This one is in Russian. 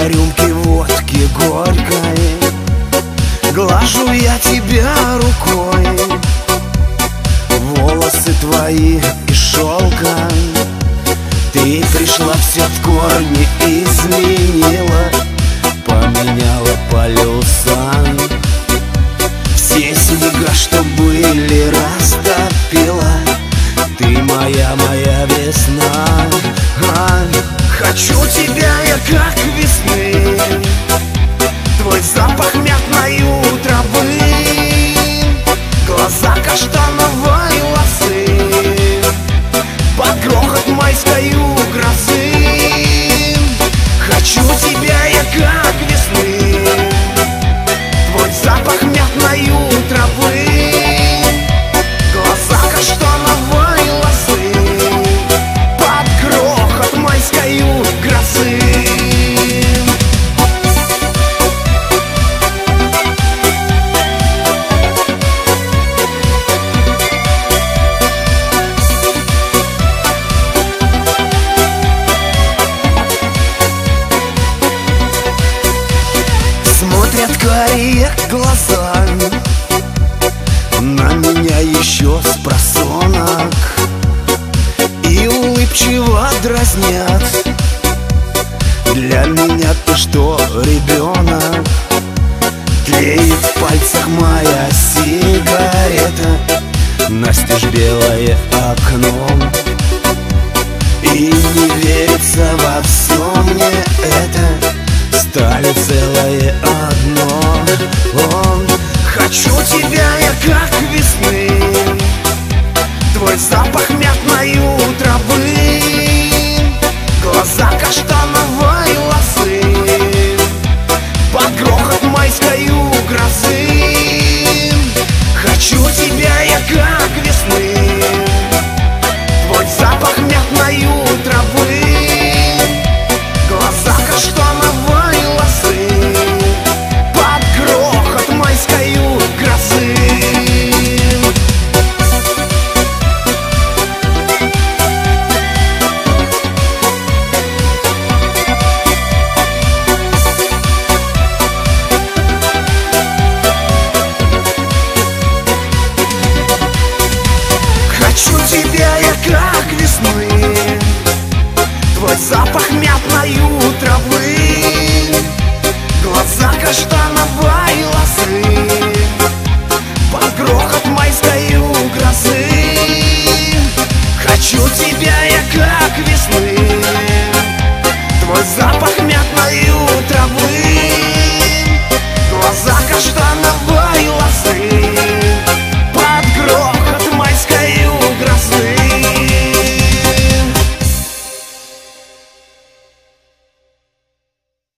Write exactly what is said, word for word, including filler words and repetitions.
по рюмке водки горькой, глажу я тебя рукой. Волосы твои из шелка ты пришла, все в корне изменила, поменяла полюса. Все снега, что были, растопила. Ты моя, моя весна. а, Хочу тебя я как весны, твой запах мятною травы, глаза каштановой лосы, под грохот майскою грозы. Хочу тебя я как весны, твой запах мятною травы, глаза каштановой лосы, под грохот майскою грозы. Смотрят карие глаза на меня еще с просонок и улыбчиво дразнят. Для меня ты что, ребенок? Тлеет в пальцах моя сигарета, настежь белое окно, и не верится во все мне это. Стали целое одно. О, хочу тебя я как весны, твой запах мятною травы, глаза каштановой лосы, под грохот майскою грозы. Хочу тебя я как весны, твой запах мятною травы, глаза каштановой лосы, под грохот майскою грозы. Хочу тебя я как весны, твой запах мятною травы, глаза каштановой лосы,